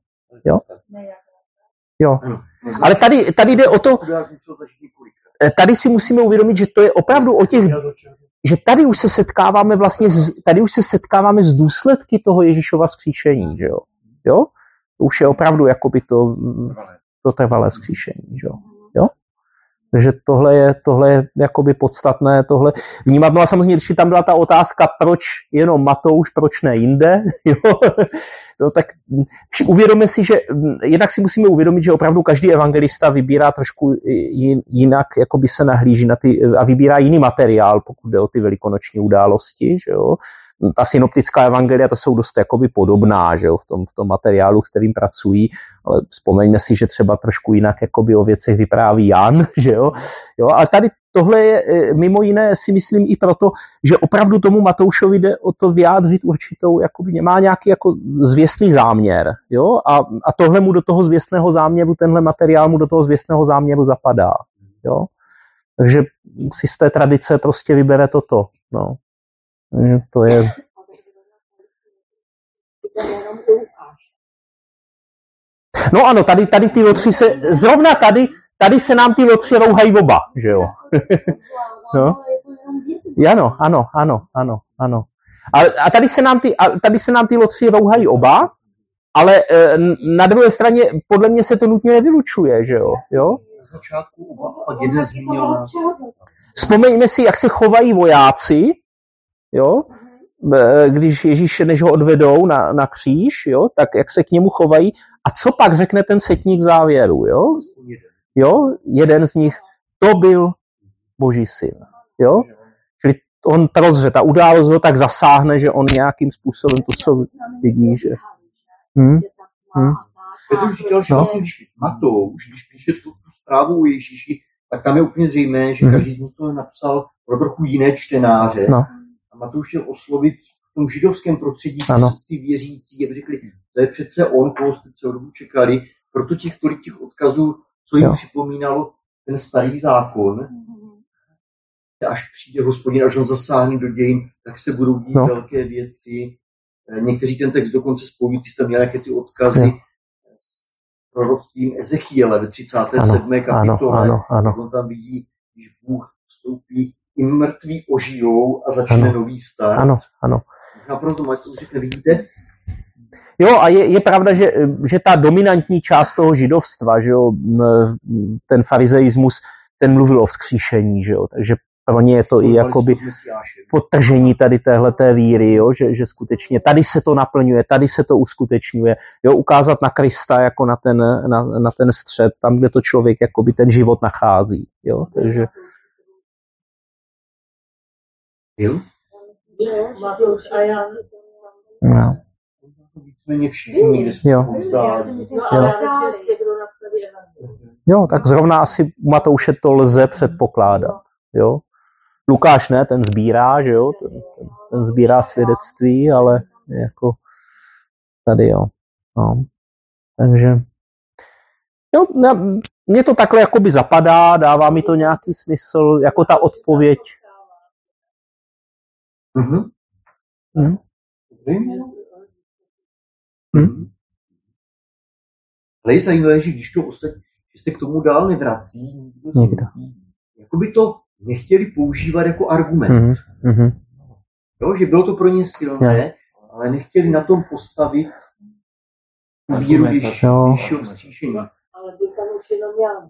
Jo. Ale tady jde o to, tady si musíme uvědomit, že to je opravdu o těch, že tady už se setkáváme s důsledky toho Ježíšova vzkříšení, že jo. To už je opravdu jakoby to trvalé vzkříšení, že jo. Takže tohle je jakoby podstatné tohle vnímat. No a samozřejmě, když tam byla ta otázka, proč jenom Matouš, proč ne jinde, jo? No, tak uvědomme si, že jednak si musíme uvědomit, že opravdu každý evangelista vybírá trošku jinak, jakoby se nahlíží na a vybírá jiný materiál, pokud jde o ty velikonoční události, že jo. Ta synoptická evangelia, to jsou dost jakoby podobná, že jo, v tom materiálu, s kterým pracují, ale vzpomeňme si, že třeba trošku jinak jakoby o věcech vypráví Jan, že jo. Ale tady tohle je mimo jiné si myslím i proto, že opravdu tomu Matoušovi jde o to vyjádřit určitou, jakoby má nějaký jako zvěstný záměr, jo, a tohle mu do toho zvěstného záměru, tenhle materiál mu do toho zvěstného záměru zapadá, jo. Takže si z té tradice prostě vybere toto, no. To je... No ano, tady ty lotři se, zrovna tady se nám ty lotři rouhají oba, že jo. No. Ano. A tady se nám ty lotři rouhají oba, ale na druhé straně podle mě se to nutně nevylučuje, že jo. Na začátku oba, pak jeden zmínil. Vzpomeňme si, jak se chovají vojáci, jo, když Ježíše, než ho odvedou na kříž, jo, tak jak se k němu chovají a co pak řekne ten setník v závěru, jo, jeden z nich, to byl Boží syn, jo, čili on prozře, ta událost ho tak zasáhne, že on nějakým způsobem to, co vidí, že... Já to už říkal, že vlastně, když Matouš, když píše tu zprávu o Ježíši, tak tam je úplně zřejmé, že každý z nich to napsal pro trochu jiné čtenáře. No. A Matouš je oslovit v tom židovském prostředí ty věřící, aby řekli, to je přece on, koho jste celou dobu čekali, proto těch odkazů, co jim připomínalo ten starý zákon, až přijde Hospodin, až on zasáhne do dějin, tak se budou dít velké věci. Někteří ten text dokonce spojují, ty jste měli jaké ty odkazy proroctvím Ezechiele ve 37. kapitole. On tam vidí, když Bůh vstoupí, i mrtví ožijou a začne nový start. Ano. Naprosto Matouš řekne, vidíte? Jo, a je pravda, že ta dominantní část toho židovstva, že jo, ten farizeismus, ten mluvil o vzkříšení, že jo, takže pro ně je to i jakoby podtržení tady téhleté víry, jo, že skutečně tady se to naplňuje, tady se to uskutečňuje, jo, ukázat na Krista jako na ten střed, tam, kde to člověk jakoby ten život nachází, jo, takže... Jo? No. Jo, tak zrovna asi Matouše to lze předpokládat, jo. Lukáš ne, ten sbírá, že jo, ten sbírá svědectví, ale jako tady jo, no. Takže Jo, mně to takhle jakoby zapadá, dává mi to nějaký smysl, jako ta odpověď. Mhm. Mhm. Ale je zajímavé, že když to ostatní, že se k tomu dál nevrací, Někdo. Jakoby to nechtěli používat jako argument. Jo, že bylo to pro ně silné, ale nechtěli na tom postavit víru většího vzkříšení. Ale byl tam už jenom Jan.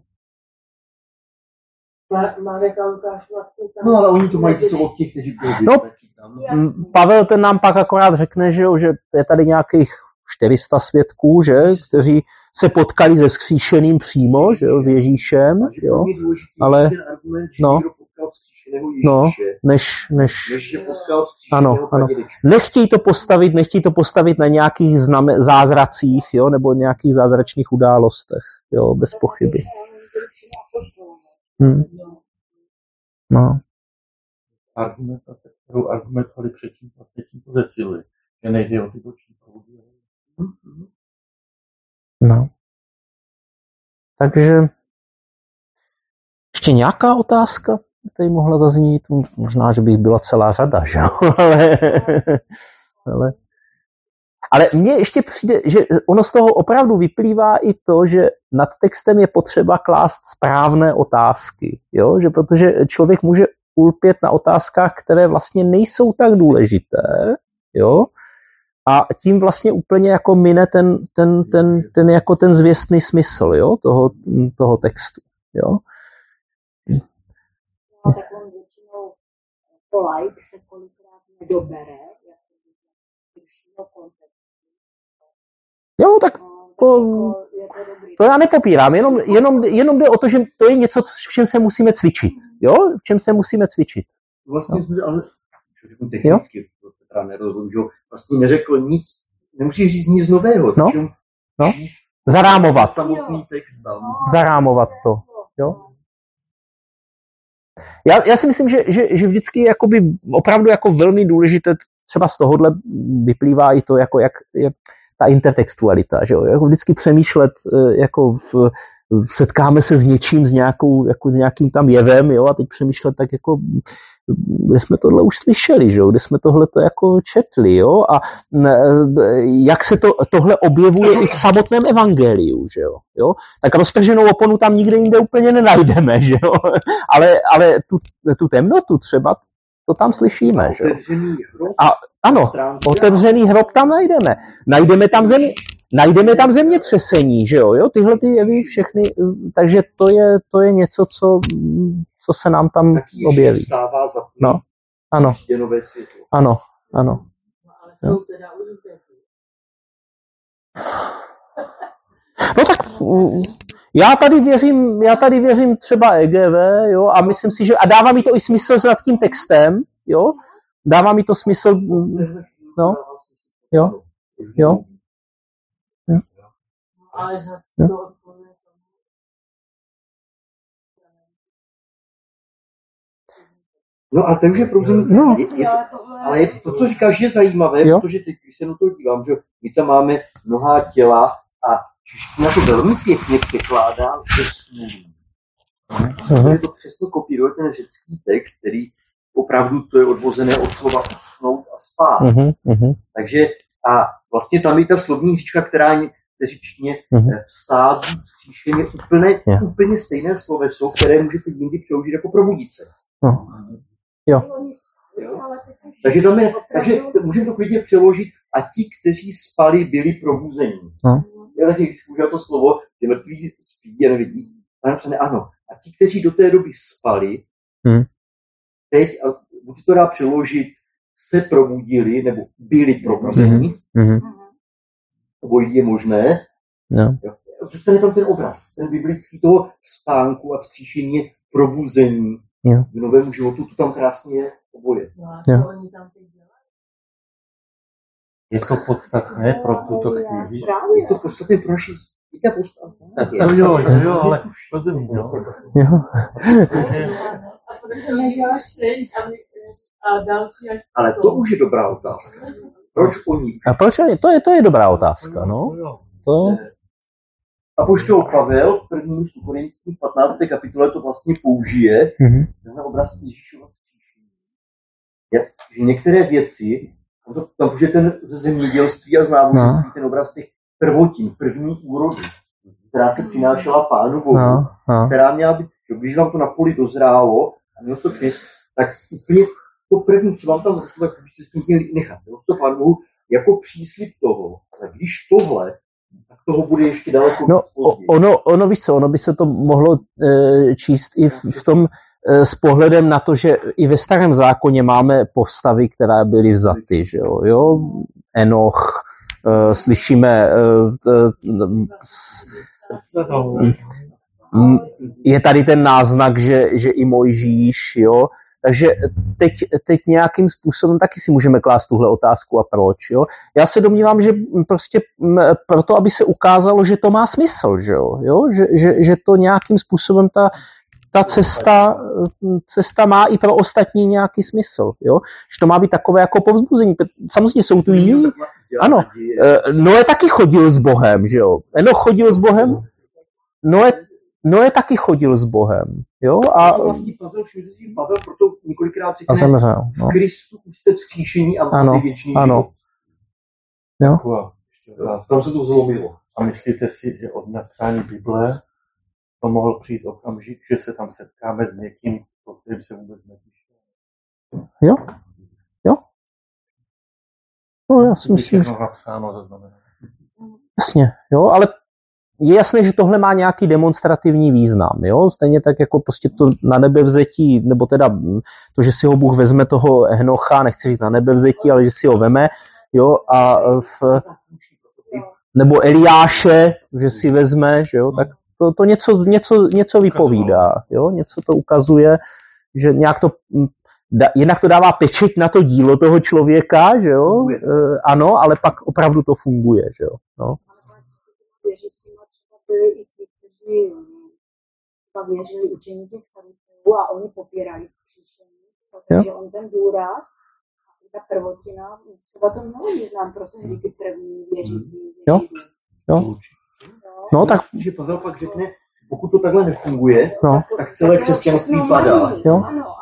Marek a Lukáš vlastně tam... No ale oni to mají od těch, kteří byli tam. Pavel ten nám pak akorát řekne, že je tady nějakých 400 svědků, že, kteří se potkali se vzkříšeným přímo, že jo, s Ježíšem, jo, ale no, než ano, nechtějí to postavit na nějakých zázracích, jo, nebo nějakých zázračných událostech, jo, bez pochyby. No. Kterou argumentovali předtím, vlastně tímto zesíli, že nejde o ty boční proudy. No. Takže ještě nějaká otázka tady mohla zaznít? Možná, že bych byla celá řada, že? Ale mně ještě přijde, že ono z toho opravdu vyplývá i to, že nad textem je potřeba klást správné otázky. Jo? Že protože člověk může ulpět na otázkách, které vlastně nejsou tak důležité, jo? A tím vlastně úplně jako mine ten zvěstný smysl, jo? Toho textu. Jo? No, tak on většinou to like se kolikrát nedobere, jako jo, tak to já nepopírám, jenom jde o to, že to je něco, v čem se musíme cvičit. Jo? V čem se musíme cvičit. Vlastně jsme, ale technicky, Petra nerozumím, že vlastně neřekl nic, nemusíš říct nic nového. No. Zarámovat. Samotný text tam. Zarámovat to. Jo? Já si myslím, že vždycky je jakoby opravdu jako velmi důležité, třeba z tohohle vyplývá i to, jako jak ta intertextualita, že jo? Jako vždycky přemýšlet, jako setkáme se s něčím, s nějakým tam jevem, jo? A teď přemýšlet tak jako, kde jsme tohle už slyšeli, že jo? Kde jsme tohle to jako četli, jo? A jak se tohle objevuje i v samotném evangeliu, že jo? Tak roztrženou oponu tam nikde jinde úplně nenajdeme, že jo? Ale tu temnotu třeba, to tam slyšíme, že jo? A ano, otevřený hrob tam najdeme. Najdeme tam zemětřesení, že jo? Tyhle ty jevy všechny, takže to je něco, co se nám tam objeví. No, ano. Ano. Ale jsou teda no tak já tady věřím třeba EGV, jo, a myslím si, že a dává mi to i smysl nad tím textem, jo? Dává mi to smysl, no, jo. Ale zase to no a takže problém, ale to, co říkáš, je zajímavé, protože teď, když se na to dívám, že my tam máme mnohá těla a čeština to velmi pěkně překládá ze snů. Je to přesně kopíruje ten řecký text, který opravdu to je odvozené od slova usnout a spát. Takže a vlastně tam je ta slovní hříčka, která řečně vstát, vzkříšeně, úplně stejné sloveso, které můžete jindy přeložit jako probudit se. Jo. Takže můžeme to klidně přeložit a ti, kteří spali, byli probuzení. Já taky, když používám to slovo, že mrtví spí a nevidí, a napsané ano. A ti, kteří do té doby spali, teď, a buď to dá přeložit, se probudili, nebo byli probuzení, obojí je možné. Zůstane tam ten obraz, ten biblický toho spánku a vzkříšení probuzení v novému životu, to tam krásně je oboje. Je to podstatné pro tuto chvíli? Je to podstatné pro naši Jo, ale rozumím, jo. Ale to už je dobrá otázka. Proč oni? A proč to je dobrá otázka, no. apoštol Pavel v prvním listu Korinským 15. kapitole to vlastně použije, tenhle obraz Ježíšova vzkříšení. Že některé věci, tam použije ten ze zemědělství a z náboženství, ten obraz těch prvotin, první úrody, která se přinášela Pánu Bohu, která měla být, když vám to na poli dozrálo a mělo to přinést, tak úplně to první, co vám tam řekl, tak byste si to měli nechat. To Pánu Bohu jako příslib toho, ale když tohle, tak toho bude ještě daleko později. Ono, víš co, ono by se to mohlo číst i v tom s pohledem na to, že i ve Starém zákoně máme postavy, které byly vzaty, že jo? Enoch, slyšíme, je tady ten náznak, že i Mojžíš, jo? Takže teď nějakým způsobem taky si můžeme klást tuhle otázku a proč. Jo? Já se domnívám, že prostě proto, aby se ukázalo, že to má smysl, že, jo? Že to nějakým způsobem ta cesta má i pro ostatní nějaký smysl. Jo? Že to má být takové jako povzbuzení. Samozřejmě jsou tu jiní. Ano, Noé taky chodil s Bohem, že jo? Enoch chodil s Bohem. Noé taky chodil s Bohem. Jo? A to vlastně Pavel proto několikrát řekne, v Kristu jste vzkříšení a máte věčný život. Jo? Tam se to zlomilo. A myslíte si, že od napsání Bible to mohl přijít okamžik, že se tam setkáme s někým, o kterým se vůbec nepíše? Jo? No, já si myslím, že... Jasně, jo, ale je jasné, že tohle má nějaký demonstrativní význam, jo, stejně tak jako prostě to na nebevzetí, nebo teda to, že si ho Bůh vezme toho Henocha, nechci říct na nebevzetí, ale že si ho veme, jo, a nebo Eliáše, že si vezme, že jo, tak to něco vypovídá, jo, něco to ukazuje, že nějak to, jednak to dává pečeť na to dílo toho člověka, že jo, ano, ale pak opravdu to funguje, že jo, no. Byli i ti, kteří věřili učení těch saduceů a oni popírali vzkříšení, protože on ten důraz, ta prvotina, třeba to mělo význam pro ty první věřící. Jo. No tak. Že Pavel pak řekne, pokud to takhle nefunguje, tak celé křesťanství padá. Jo.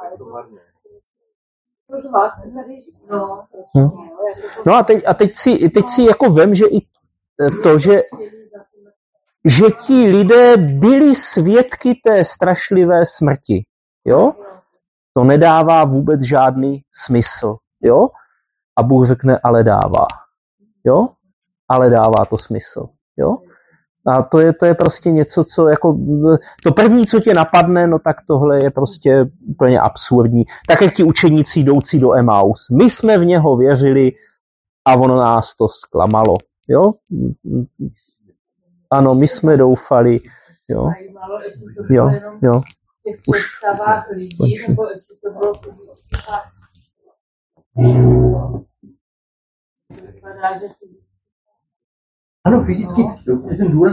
No a teď si jako vem, že i to, že ti lidé byli svědky té strašlivé smrti, jo? To nedává vůbec žádný smysl, jo? A Bůh řekne, ale dává, jo? Ale dává to smysl, jo? A to je prostě něco, co jako, to první, co tě napadne, no tak tohle je prostě úplně absurdní. Tak jak ti učeníci jdoucí do Emaus. My jsme v něho věřili a ono nás to zklamalo, jo? Ano, my jsme doufali, jo. Jo. Už. Ano, fyzicky, ten důraz